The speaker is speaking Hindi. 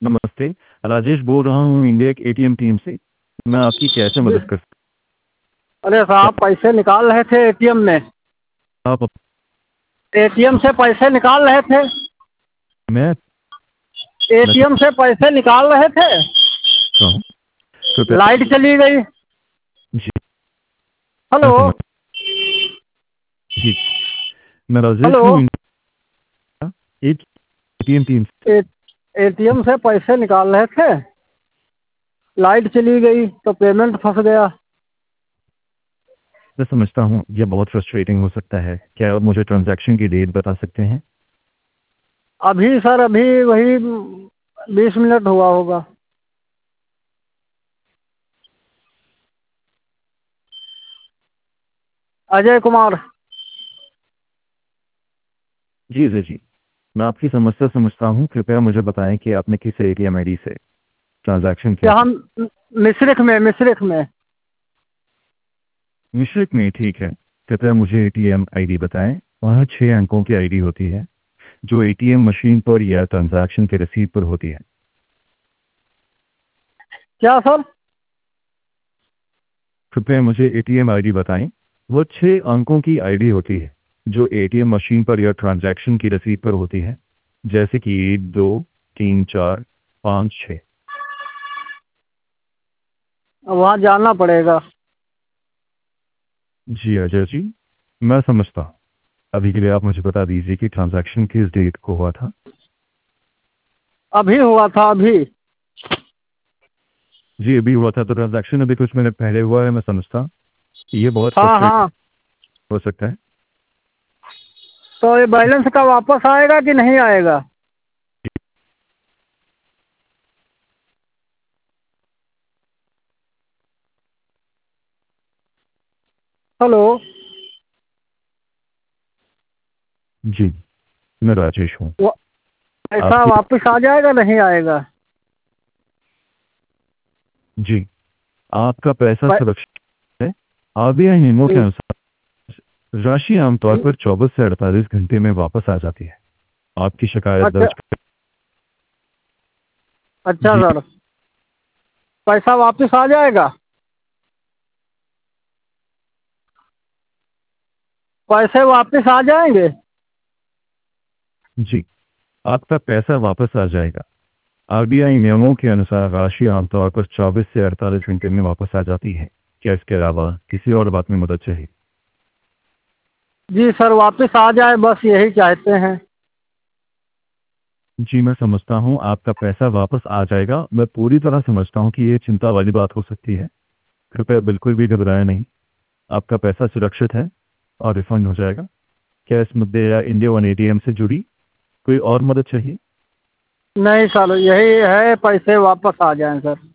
नमस्ते। राजेश बोल रहा हूँ इंडिया के एटीएम टीम से। मैं आपकी कैसे जी। मदद कर अरे क्या साहब, पैसे निकाल रहे थे एटीएम में। आप एटीएम से पैसे निकाल रहे थे। मैं मैं एटीएम से पैसे निकाल रहे थे। समझता हूँ। कृपया लाइट चली गई। जी। मैं हेलो। समझ जी। मैं राजेश हेलो। हूँ इंडिया एटीएम टीम से। ए, एटीएम से पैसे निकाल रहे थे। लाइट चली गई तो पेमेंट फंस गया। मैं समझता हूँ यह बहुत फ्रस्ट्रेटिंग हो सकता है। क्या आप मुझे ट्रांजैक्शन की डेट बता सकते हैं? अभी सर, अभी वही 20 मिनट हुआ होगा। अजय कुमार। जी जी जी। मैं आपकी समस्या समझता हूँ। कृपया मुझे बताएं कि आपने किस एटीएम आईडी से ट्रांजैक्शन किया यहाँ था। मिश्रिख में। मिश्रिक में, ठीक है। कृपया मुझे एटीएम आईडी बताएं। वहाँ 6 अंकों की आईडी होती है जो एटीएम मशीन पर या ट्रांजैक्शन के रसीद पर होती है। क्या सर? कृपया मुझे एटीएम आईडी बताएं। वो 6 अंकों की आईडी होती है जो एटीएम मशीन पर या ट्रांजैक्शन की रसीद पर होती है, जैसे कि 1 2 3 4 5 6। वहाँ जाना पड़ेगा। जी अजय जी, मैं समझता हूँ। अभी के लिए आप मुझे बता दीजिए कि ट्रांजैक्शन किस डेट को हुआ था। अभी हुआ था, अभी। जी अभी हुआ था, तो ट्रांजैक्शन अभी कुछ मिनट पहले हुआ है। मैं समझता हूँ ये बहुत हाँ फ्रस्ट्रेट हाँ। हो सकता है। तो ये बैलेंस का वापस आएगा कि नहीं आएगा? हेलो। जी मैं राजेश हूँ। वो पैसा आपकी वापस आ जाएगा नहीं आएगा? जी, आपका पैसा पै- सुरक्षित है। आरबीआई नियमों के जी। अनुसार राशि आमतौर पर 24 से 48 घंटे में वापस आ जाती है। आपकी शिकायत अच्छा। दर्ज अच्छा जी सर, पैसा वापस आ जाएगा? पैसे वापस आ जाएंगे? जी, आपका पैसा वापस आ जाएगा। आरबीआई नियमों के अनुसार राशि आमतौर पर 24 से 48 घंटे में वापस आ जाती है। क्या इसके अलावा किसी और बात में मदद चाहिए? जी सर, वापस आ जाए, बस यही चाहते हैं। जी मैं समझता हूँ आपका पैसा वापस आ जाएगा। मैं पूरी तरह समझता हूँ कि ये चिंता वाली बात हो सकती है। कृपया बिल्कुल भी घबराएं नहीं। आपका पैसा सुरक्षित है और रिफंड हो जाएगा। क्या इस मुद्दे या इंडिया वन एटीएम से जुड़ी कोई और मदद चाहिए? नहीं सर, यही है, पैसे वापस आ जाएं सर।